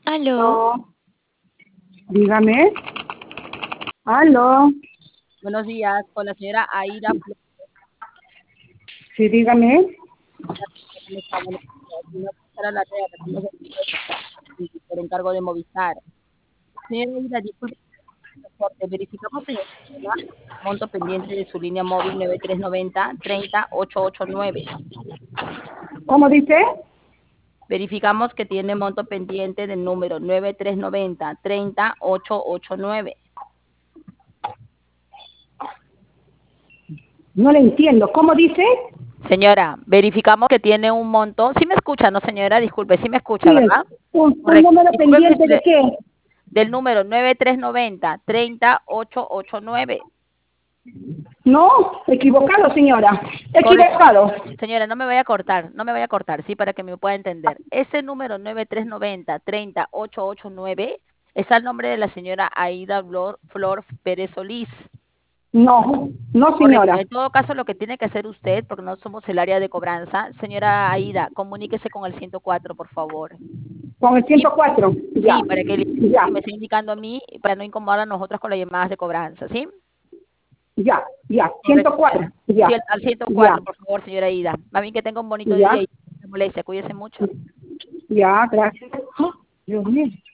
Aló, Aló, dígame. Aló, Buenos días, con la señora Aida Flores. sí, dígame. ¿Cómo está? Buenos días. Mi nombre es Sara Larrea, que somos por encargo de Movistar. Señora Aida, disculpe el transporte. Verificamos en el sistema monto pendiente de su línea móvil 9390-30889. ¿Cómo dice? Verificamos que tiene monto pendiente del número 9390-30889. No le entiendo. ¿Cómo dice? Señora, verificamos que tiene un monto. ¿Sí me escucha, no, señora? Disculpe, sí me escucha, Sí, ¿verdad? un Correcto. número Disculpe pendiente de qué. del número 9390-30889. No, equivocado, señora. Correcto. Equivocado. Señora, no me vaya a cortar, no me vaya a cortar, sí, para que me pueda entender. Ese número 9390-30889 es el nombre de la señora Aida Flor Pérez Solís. No, no, Correcto. señora. En todo caso, lo que tiene que hacer usted, porque no somos el área de cobranza, señora Aida, comuníquese con el 104, por favor. Con el Sí, 104. Ya, sí, para que ya, me esté indicando a mí, para no incomodar a nosotros con las llamadas de cobranza, ¿sí? ya, ya. Correcto, señora. 104. Ya, Sí, al 104, ya, por favor, señora Ida. Más bien que tenga un bonito día ya, y no se moleste. Cuídese mucho. ya, gracias. ¡Ah! Dios mío.